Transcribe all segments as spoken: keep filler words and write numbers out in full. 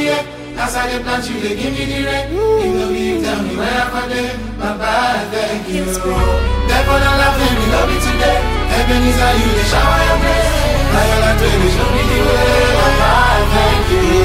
yeah. As I get plant you, they give me the rent. You know me, tell me where I find it. My bad, thank you. Therefore, not laughing, me love me today. Heaven is how you, they shower your grace. Now you're like, they show me the way. My bad, thank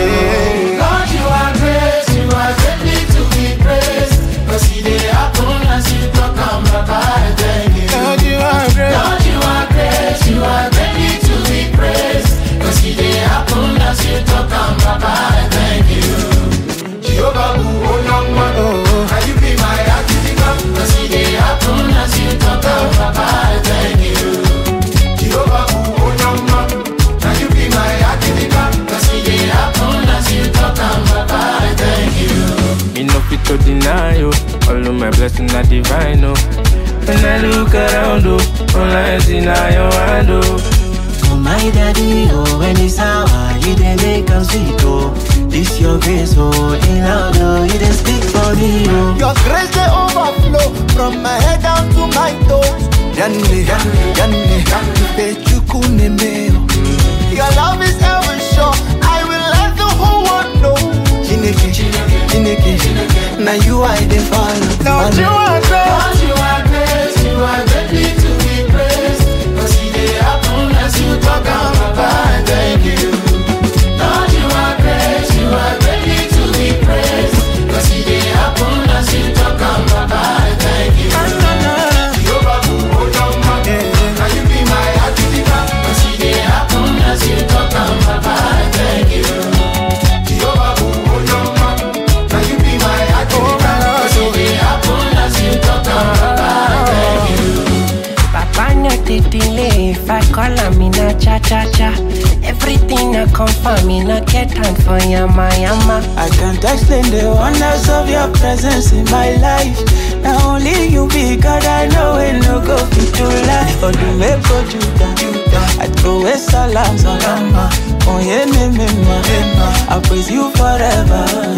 you. Lord, you are grace, you are greatly to be praised. But see, they happen as you talk on my bad, thank you. Lord, you are grace. Lord, you are grace, you are greatly to be praised. But see, they happen as you talk on my bad, thank you. Jehovah, who hold on, man. Can you be my activity? But see, they happen as you talk on my bad, thank you. Jehovah, who hold on, man. Can you be my activity? But see, they happen as you talk on my bad, thank you. Me no fit to deny you. All of my blessings are divine, oh. When I look around, oh, all I see now your hand, oh. Oh my daddy, oh, when it's hour, you dey make us sweet, oh. This your grace, oh, in loud, oh, you dey speak for me, oh. Your grace they overflow from my head down to my toes. Yanni, yanni, yanni, yanni, pechukune meo. Your love is ever sure. I will let the whole world know. Chineke, Chineke, Chineke. Now you I dey follow. Lord, you are grace. Lord, you are grace. You are greatly to be praised. But see, they happen as you talk on my bad, thank you. Lord, you are grace. You are greatly to be praised. But see, they happen as you talk on my bad, thank you. Jehovah, who hold on, man. Can you be my activity? But see, they happen as you talk on my bad, thank you. Jehovah, who hold on, man. Can you be my activity? But see, they happen as you talk on my bad, thank you. Papa no dey delay. If I call him, in a cha cha cha. Everything I come for me, no get time for yama yama. I can't explain the wonders of your presence in my life. Not only you be God, I know it no go fit to lie. Oh, you make go Judah, I throw a salam, salam. Oh, yeah, me, me, me, I praise you forever.